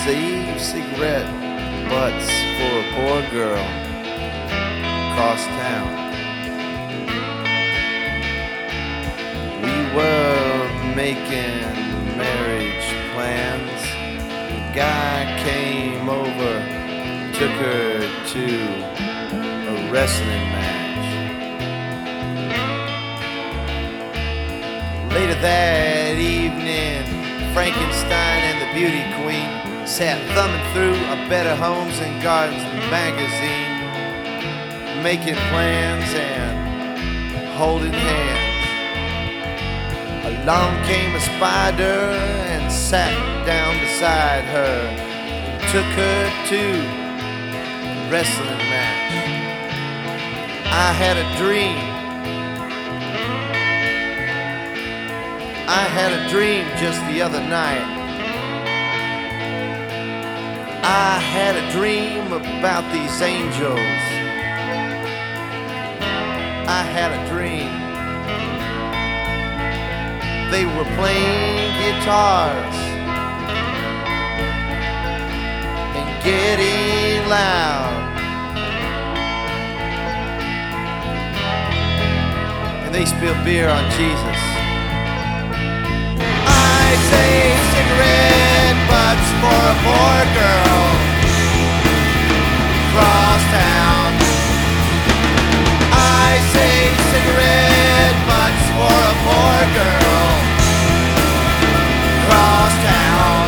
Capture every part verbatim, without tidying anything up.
save cigarette butts for a poor girl across town. We were making marriage plans. A guy came over, took her to a wrestling match. Later that evening, Frankenstein and the Beauty Queen sat thumbing through a Better Homes and Gardens magazine, making plans and holding hands. Along came a spider and sat down beside her, took her to a wrestling match. I had a dream. I had a dream just the other night. I had a dream about these angels. I had a dream. They were playing guitars and getting loud. And they spilled beer on Jesus. I save cigarette butts for a poor girl across town. I save cigarette butts for a poor girl across town.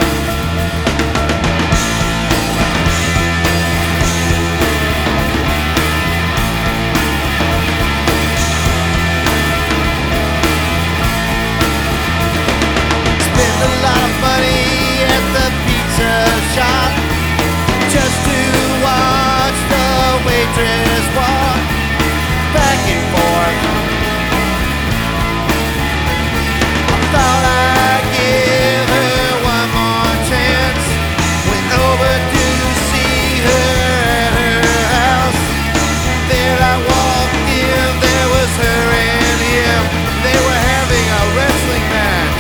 A lot of money at the pizza shop just to watch the waitress walk back and forth. I thought I'd give her one more chance. Went over to see her at her house. There I walked in, there was her and him. They were having a wrestling match.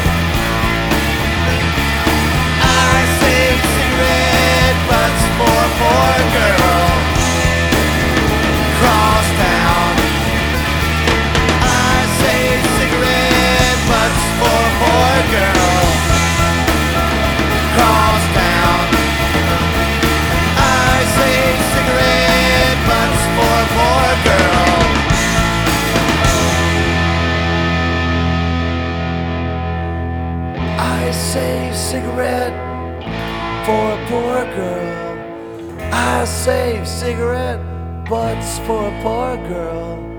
Butts for a poor girl across town. I save cigarette butts for a poor girl across town. I save cigarette butts for a poor girl. I save cigarette for a poor girl. I save cigarette butts for a poor girl.